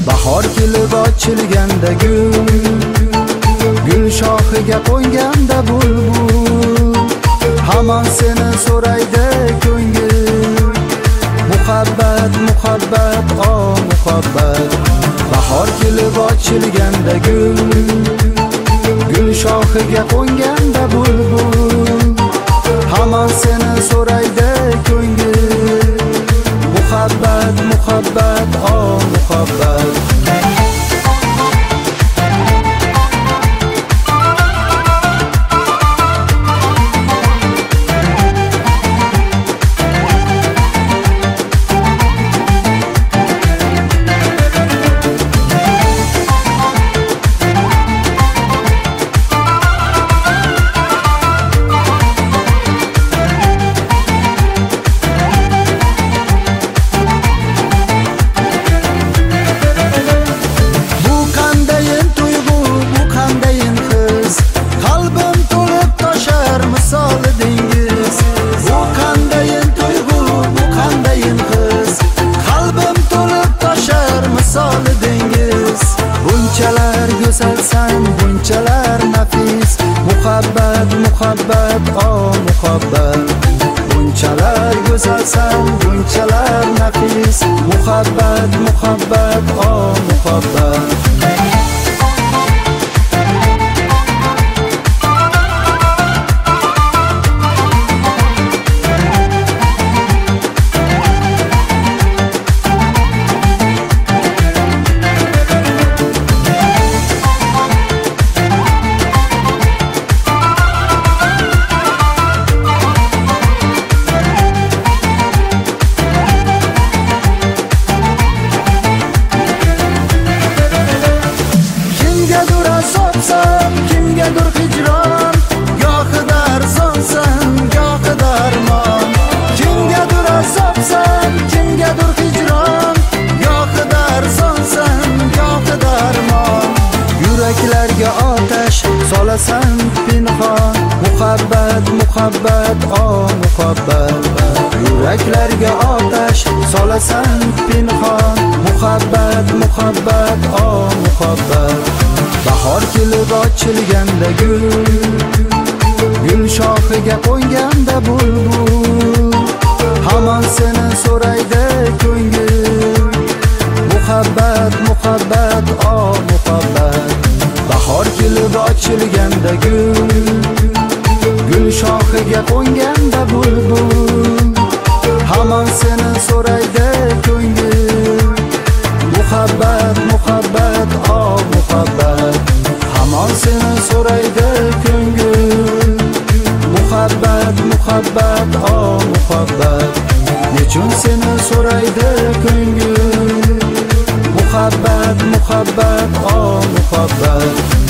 bahor kelib ochilganda gul shoxiga qo'nganda bulbul hamon seni so'raydi ko'ngil. Muhabbat muhabbat muhabbat, bahor kelib ochilganda gul shoxiga qo'nganda bulbul hamon seni so'raydi ko'ngil. Muhabbat muhabbat muhabbat. Bunchalar go'zalsan, bunchalar nafis. Muhabbat muhabbat muhabbat. Bunchalar go'zalsan, bunchalar nafis. Muhabbat muhabbat muhabbat. Kimgadir hijron, gohida arzonsan, gohida armon. Kimgadir azobsan, kimgadir hijron, gohida arzonsan, gohida armon. Yuraklarga otash solasan pinhon. Muhabbat muhabbat muhabbat. Yuraklarga otash solasan pinhon. Muhabbat muhabbat muhabbat. Bahor kelib ochilganda gul shoxiga qo'nganda bulbul hamon seni so'raydi ko'ngil. Muhabbat muhabbat muhabbat. Bahor kelib ochilganda gul shoxiga qo'nganda bulbul hamon seni so'raydi ko'ngil. Muhabbat muhabbat muhabbat. Hamon seni so'raydi ko'ngil. Muhabbat muhabbat muhabbat. Nechun seni so'raydi ko'ngil. Muhabbat muhabbat muhabbat.